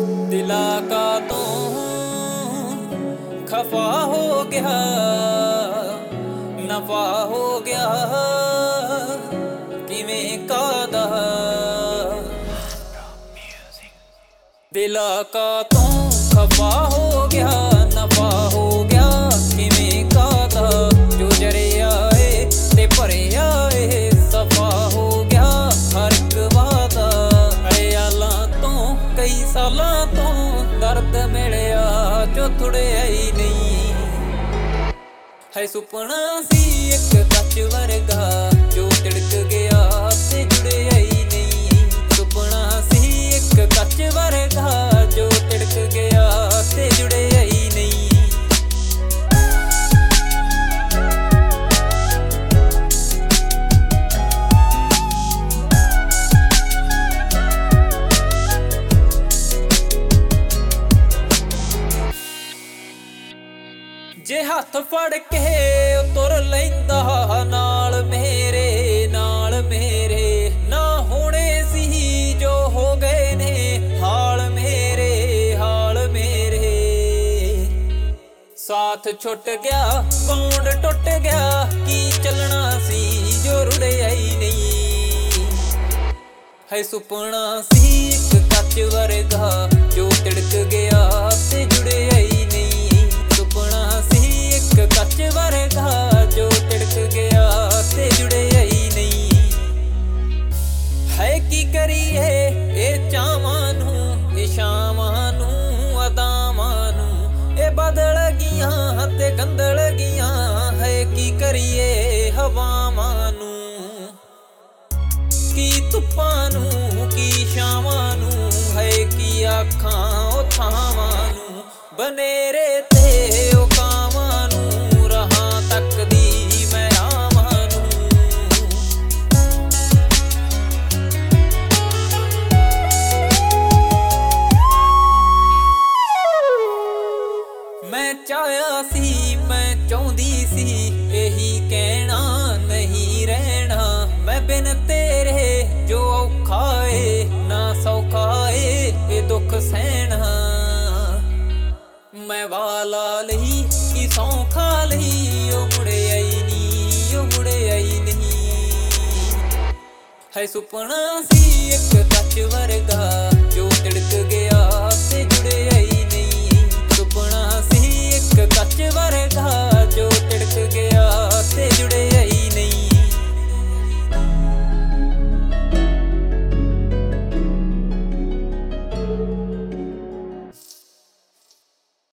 दिला का तो खफा हो गया, नफा हो गया किवें कादा। दिला का तो खफा हो गया, नफा हो गया किवें कादा। जो जरे आए ते भरे आए, सफा हो गया हर एक वादा। अयालां तो कई सालां तो दर्द मिलिया जो थुड़िया ही नहीं। है सुपना सी एक कच वर्गा जो तिड़क गया ते जुड़िया ही नहीं। सुपना सी एक कच वर्गा जो तिड़क गया ते जुड़िया ही नहीं। जे हथ फड़ के तुर लैंदा नाल मेरे ना होने सी जो हो गए ने हाल मेरे। साथ छुट गया बॉन्ड टुट गया, की चलना सी जो रुड़िया ही नहीं। है सुपना सी एक कच वर्गा जो तिड़क गया ते जुड़िया ही नहीं। सुपना सी एक कच वर्गा जो तिड़क गया ते जुड़िया ही नहीं। है की करिए ए चावां नूं ए शावां नूं अदावां नूं, ए बदल गियां ते गंदल गियां। है की करिए हवावां नूं, की धुप्पां नूं की छावां नूं। है की आखां ओ थावां नूं, बनेरे ते ओ कावां नूं। रहां तकदी मैं आवां नूं। मैं चाहया सी मैं चाहुंदी सी यही कहना नहीं रहना। मैं बिन तेरे जो औखा है ना सौखा है ये दुख सहना। मैं वाला लही की सौखा लही, ओ मुड़े आई नहीं, ओ मुड़े आई नहीं। है सुपना सी एक कच वर्गा जो तिड़क गया